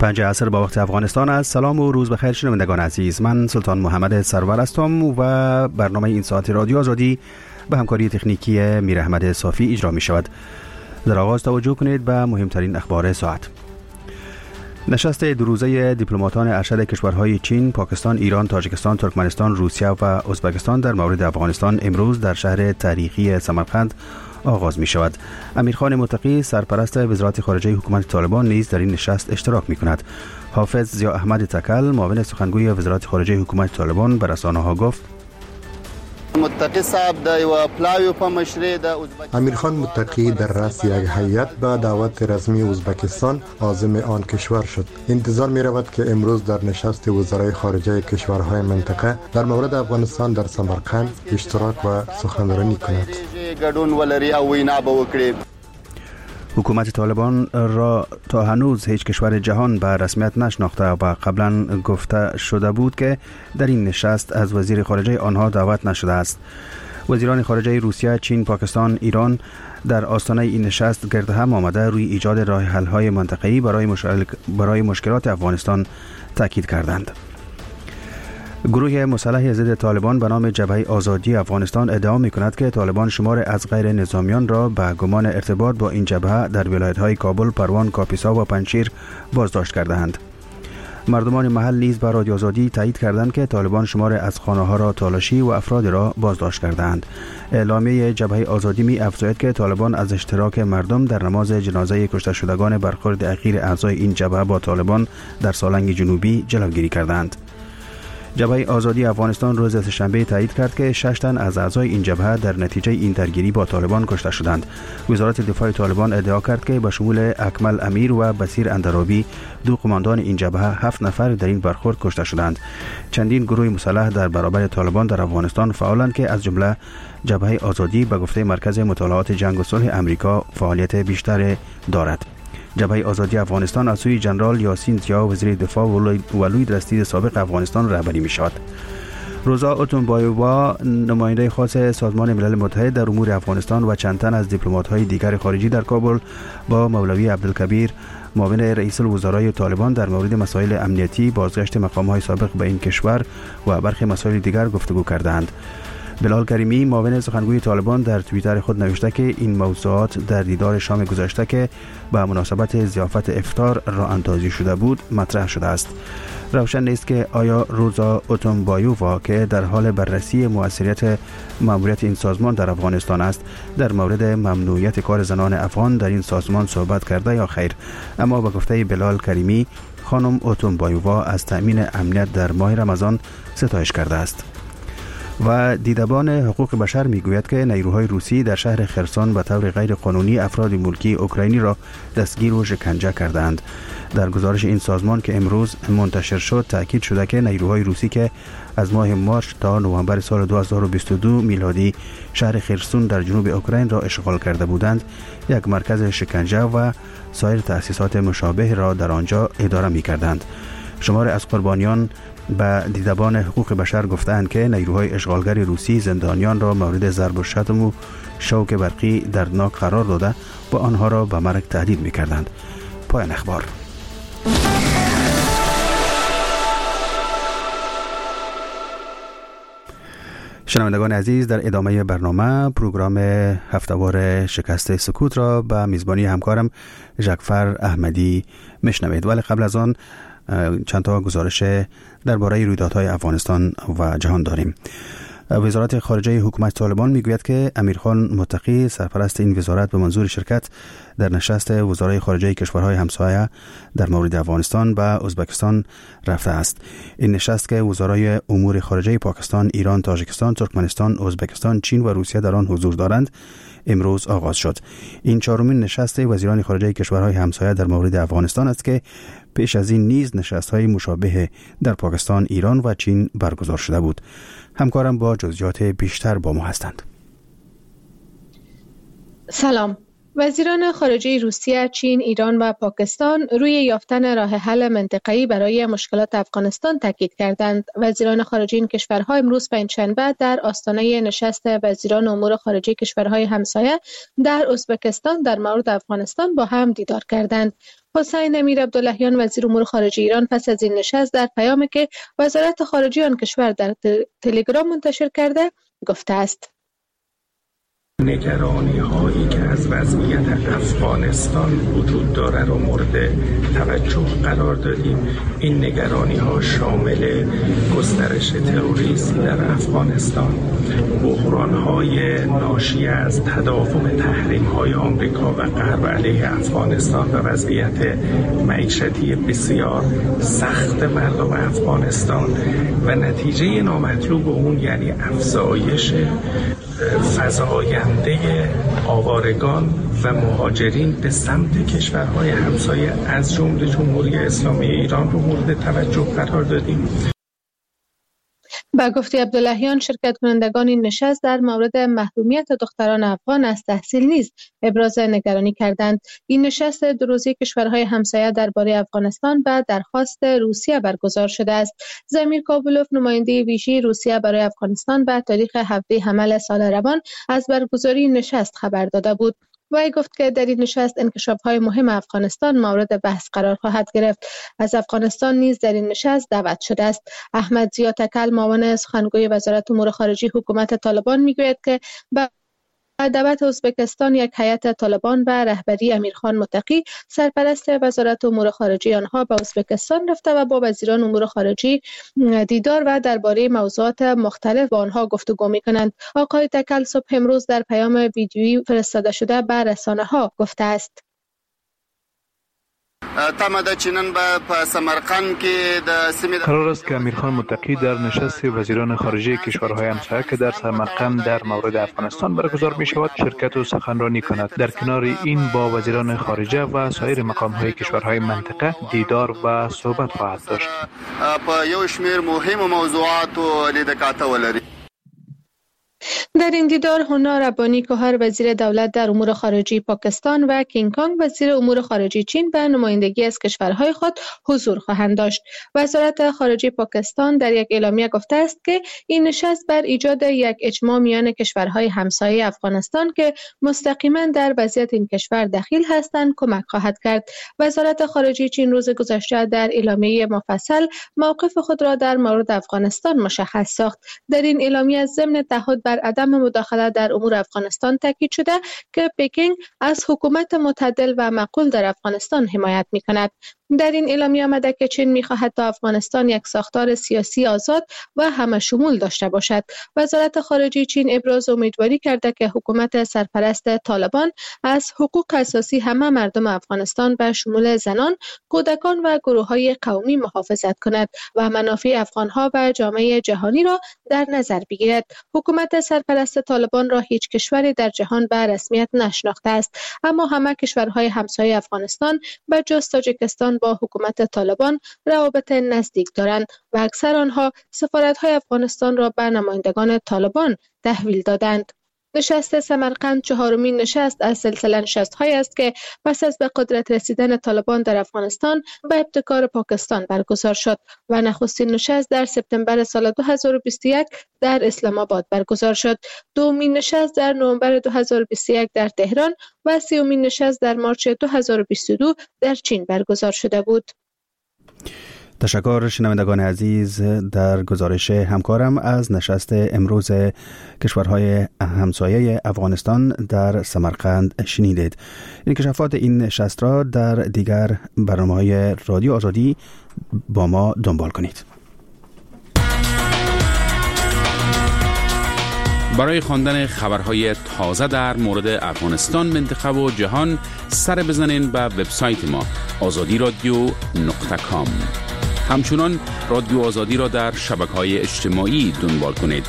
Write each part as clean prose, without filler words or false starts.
5 عصر با وقت افغانستان است. سلام و روز بخیر شنوندگان عزیز. من سلطان محمد سرور هستم و برنامه این ساعت رادیو آزادی به همکاری تکنیکی میر احمد صافی اجرا می شود. در آغاز توجه کنید به مهمترین اخبار ساعت. نشست دو روزه دیپلماتان ارشد کشورهای چین، پاکستان، ایران، تاجیکستان، ترکمنستان، روسیه و ازبکستان در مورد افغانستان امروز در شهر تاریخی سمرقند آغاز می شود. امیرخان متقی سرپرست وزارت خارجه حکومت طالبان نیز در این نشست اشتراک می کند. حافظ ضیا احمد تکل معاون سخنگوی وزارت خارجه حکومت طالبان به رسانه‌ها گفت: متقی صاحب د یو پلاوی په مشرۍ د امیرخان متقی در رأس یک هیئت به دعوت رسمی ازبکستان عازم آن کشور شد. انتظار می رود که امروز در نشست وزرای خارجه کشورهای منطقه در مورد افغانستان در سمرقند اشتراک و سخنرانی کند. ګډون ولري او وینا به وکړي. حکومت طالبان را تا هنوز هیچ کشور جهان به رسمیت نشناخته و قبلا گفته شده بود که در این نشست از وزیر خارجه آنها دعوت نشده است. وزیران خارجه روسیه، چین، پاکستان، ایران در آستانه این نشست گرد هم آمده روی ایجاد راه حل های منطقه‌ای برای مشکلات افغانستان تاکید کردند. گروه مسلح ضد طالبان به نام جبهه آزادی افغانستان ادعا می‌کند که طالبان شمار از غیر نظامیان را به گمان ارتباط با این جبهه در ولایت‌های کابل، پروان، کاپیسا و پنجشیر بازداشت کرده‌اند. مردمان محل نیز به رادیو آزادی تایید کردند که طالبان شمار از خانه‌ها را تالاشی و افراد را بازداشت کرده‌اند. اعلامیه جبهه آزادی می‌افزاید که طالبان از اشتراک مردم در نماز جنازه کشته شدگان برخورد اخیر اعضای این جبهه با طالبان در سالنگ جنوبی جلوگیری کردند. جبهه آزادی افغانستان روز سه‌شنبه تایید کرد که 6 تن از اعضای این جبهه در نتیجه این درگیری با طالبان کشته شدند. وزارت دفاع طالبان ادعا کرد که به شمول اکمل امیر و بصیر اندرابی، دو قماندان این جبهه، 7 نفر در این برخورد کشته شدند. چندین گروه مسلح در برابر طالبان در افغانستان فعالند که از جمله جبهه آزادی به گفته مرکز مطالعات جنگ و صلح امریکا فعالیت بیشتر دارد. جبهه آزادی افغانستان از سوی جنرال یاسین زیا وزیر دفاع و لوی رئیس سابق افغانستان رهبری می‌شود. روزا اوتونبایووا نماینده خاص سازمان ملل متحد در امور افغانستان و چند تن از دیپلمات‌های دیگر خارجی در کابل با مولوی عبدالکبیر معاون رئیس الوزرای طالبان در مورد مسائل امنیتی، بازگشت مقام‌های سابق به این کشور و برخی مسائل دیگر گفتگو کردند. بلال کریمی معاون سخنگوی طالبان در توییتر خود نوشته که این موضوعات در دیدار شام گذشته که به مناسبت ضیافت افطار راه اندازی شده بود مطرح شده است. روشن نیست که آیا روزا اوتونبایووا که در حال بررسی موثریت ماموریت این سازمان در افغانستان است در مورد ممنوعیت کار زنان افغان در این سازمان صحبت کرده یا خیر. اما به گفته بلال کریمی خانم اوتونبایووا از تأمین امنیت در ماه رمضان ستایش کرده است. و دیدبان حقوق بشر میگوید که نیروهای روسی در شهر خرسون به طور غیر قانونی افراد ملکی اوکراینی را دستگیر و شکنجه کردند. در گزارش این سازمان که امروز منتشر شد تاکید شده که نیروهای روسی که از ماه مارس تا نوامبر سال 2022 میلادی شهر خرسون در جنوب اوکراین را اشغال کرده بودند، یک مرکز شکنجه و سایر تأسیسات مشابه را در آنجا اداره می‌کردند. شمار از قربانیان به دیدبان حقوق بشر گفتند که نیروهای اشغالگر روسی زندانیان را مورد ضرب و شتم و شوک برقی دردناک قرار داده و آنها را به مرگ تهدید می‌کردند. پایان اخبار. شنوندگان عزیز، در ادامه برنامه پروگرام هفته‌وار شکست سکوت را به میزبانی همکارم ژاکفر احمدی میشنوید. ولی قبل از آن چند تا گزارش درباره رویدادهای افغانستان و جهان داریم. وزارت خارجه حکومت طالبان میگوید که امیرخان متقی سرپرست این وزارت به منظور شرکت در نشست وزرای خارجه کشورهای همسایه در مورد افغانستان به ازبکستان رفته است. این نشست که وزرای امور خارجه پاکستان، ایران، تاجیکستان، ترکمنستان، ازبکستان، چین و روسیه در آن حضور دارند امروز آغاز شد. این چهارمین نشست وزیران خارجه کشورهای همسایه در مورد افغانستان است که پیش از این نیز نشست‌های مشابه در پاکستان، ایران و چین برگزار شده بود. همکارم با جزئیات بیشتر با ما هستند. سلام. وزیران خارجه روسیه، چین، ایران و پاکستان روی یافتن راه حل منطقه‌ای برای مشکلات افغانستان تاکید کردند. وزیران خارجه این کشورها امروز پنجشنبه در آستانه نشست وزیران امور خارجه کشورهای همسایه در ازبکستان در مورد افغانستان با هم دیدار کردند. حسین امیر عبداللهیان وزیر امور خارجه ایران پس از این نشست در پیامی که وزارت خارجه آن کشور در تلگرام منتشر کرده گفته است: نگرانی هایی که از وضعیت افغانستان وجود داره رو مورد توجه قرار دادیم. این نگرانی ها شامل گسترش تروریسم در افغانستان، بحران های ناشی از تداوم تحریم های آمریکا و غرب علیه افغانستان و وضعیت معیشتی بسیار سخت مردم افغانستان و نتیجه نامطلوب اون یعنی افزایش فزاینده آوارگان و مهاجرین به سمت کشورهای همسایه از جمله جمهوری اسلامی ایران رو مورد توجه قرار دادیم. با گفته عبداللهیان، شرکت کنندگان این نشست در مورد محرومیت دختران افغان از تحصیل نیز ابراز نگرانی کردند. این نشست دو روزه کشورهای همسایه درباره افغانستان به درخواست روسیه برگزار شده است. زمیر کابولوف، نماینده ویژه روسیه برای افغانستان، به تاریخ 17 حمل سال روان از برگزاری این نشست خبر داده بود. وی گفت که در این نشست انکشاف‌های مهم افغانستان مورد بحث قرار خواهد گرفت. از افغانستان نیز در این نشست دعوت شده است. احمد ضیا تکل، معاون سخنگوی وزارت امور خارجه حکومت طالبان، میگوید که با دعوت ازبکستان یک هیئت طالبان و رهبری امیرخان متقی، سرپرست وزارت امور خارجه آنها، به ازبکستان رفته و با وزیران امور خارجه دیدار و درباره موضوعات مختلف با آنها گفتگو می‌کنند. آقای تکل صبح امروز در پیام ویدیویی فرستاده شده به رسانه‌ها گفته است: قرار است که امیرخان متقی در نشست وزیران خارجه کشورهای همسایه که در سمرقند در مورد افغانستان برگزار می شود شرکت و سخنرانی کند. در کنار این با وزیران خارجه و سایر مقام‌های کشورهای منطقه دیدار و صحبت خواهد داشت. در این دیدار هنا ربانی کهر، وزیر دولت در امور خارجه پاکستان، و کینگ کانگ، وزیر امور خارجه چین، به نمایندگی از کشورهای خود حضور خواهند داشت. وزارت خارجه پاکستان در یک اعلامیه گفته است که این نشست بر ایجاد یک اجماع میان کشورهای همسایه افغانستان که مستقیما در وضعیت این کشور دخیل هستند کمک خواهد کرد. وزارت خارجه چین روز گذشته در اعلامیه مفصل موقف خود را در مورد افغانستان مشخص ساخت. در این اعلامیه ضمن تعهد بر عدم مداخله در امور افغانستان تاکید شده که پکینگ از حکومت معتدل و معقول در افغانستان حمایت می‌کند. در این اعلامیه آمده که چین می‌خواهد تا افغانستان یک ساختار سیاسی آزاد و همه شمول داشته باشد. وزارت خارجه چین ابراز امیدواری کرده که حکومت سرپرست طالبان از حقوق اساسی همه مردم افغانستان به شمول زنان، کودکان و گروه‌های قومی محافظت کند و منافع افغان‌ها و جامعه جهانی را در نظر بگیرد. حکومت سرپرست طالبان را هیچ کشوری در جهان به رسمیت نشناخته است، اما همه کشورهای همسایه افغانستان به جز تاجیکستان با حکومت طالبان روابط نزدیک دارند و اکثر آنها سفارت‌های افغانستان را به نمایندگان طالبان تحویل دادند. نشست سمرقند چهارمین نشست از سلسله نشست‌هایی است که پس از به قدرت رسیدن طالبان در افغانستان به ابتکار پاکستان برگزار شد و نخستین نشست در سپتامبر سال 2021 در اسلام آباد برگزار شد. دومین نشست در نوامبر 2021 در تهران و سومین نشست در مارس 2022 در چین برگزار شده بود. تشکر شنوندگان عزیز. در گزارش همکارم از نشست امروز کشورهای همسایه افغانستان در سمرقند شنیدید. انکشافات این نشست را در دیگر برنامه‌های رادیو آزادی با ما دنبال کنید. برای خواندن خبرهای تازه در مورد افغانستان، منطقه و جهان سر بزنین به وبسایت ما azadiradio.com. همچنان رادیو آزادی را در شبکه‌های اجتماعی دنبال کنید.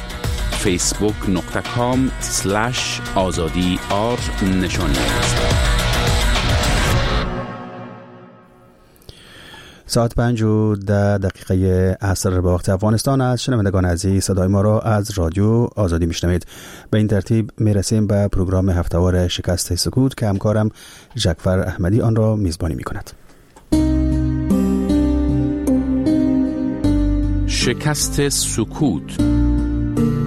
facebook.com/azadi_r نشانی است. ساعت 5:10 عصر به وقت افغانستان است. شنوندگان عزیز، صدای ما را از رادیو آزادی میشنوید. به این ترتیب میرسیم به پروگرام هفتهوار شکست سکوت که همکارم جعفر احمدی آن را میزبانی میکند. شکست سکوت.